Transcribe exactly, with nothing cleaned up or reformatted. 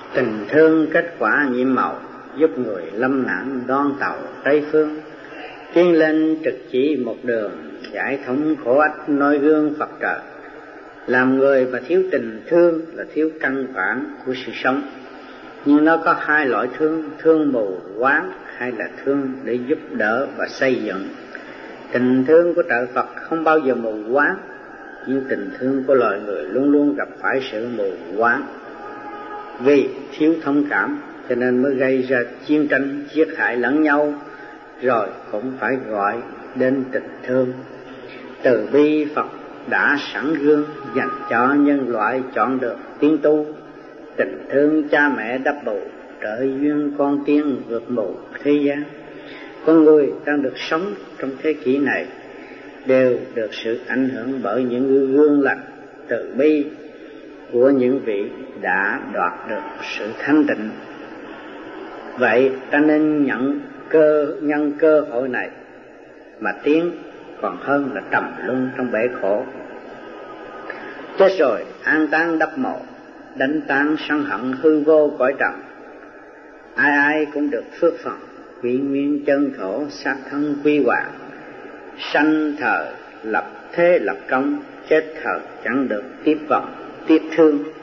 Tình thương kết quả nhiệm màu, giúp người lâm nạn đoan tàu Tây phương, tiến lên trực chỉ một đường, giải thống khổ ách noi gương Phật trời. Làm người mà thiếu tình thương là thiếu căn bản của sự sống. Nhưng nó có hai loại thương, thương mù quáng hay là thương để giúp đỡ và xây dựng. Tình thương của trời Phật không bao giờ mù quáng, nhưng tình thương của loài người luôn luôn gặp phải sự mù quáng. Vì thiếu thông cảm cho nên mới gây ra chiến tranh, giết hại lẫn nhau, rồi cũng phải gọi đến tình thương. Từ bi Phật đã sẵn gương dành cho nhân loại chọn được tiến tu. Tình thương cha mẹ đắp bù, trợ duyên con tiên vượt mù thế gian. Con người đang được sống trong thế kỷ này đều được sự ảnh hưởng bởi những gương lành từ bi của những vị đã đoạt được sự thanh tịnh. Vậy ta nên nhận cơ nhân cơ hội này mà tiến, còn hơn là trầm luân trong bể khổ. Chết rồi an táng đắp mộ, đánh tan sân hận hư vô cõi trần. Ai ai cũng được phước phần, quy nguyên chân thổ sát thân quy hoàng. Sanh thời lập thế lập công, chết thời chẳng được tiếp vọng tiếp thương.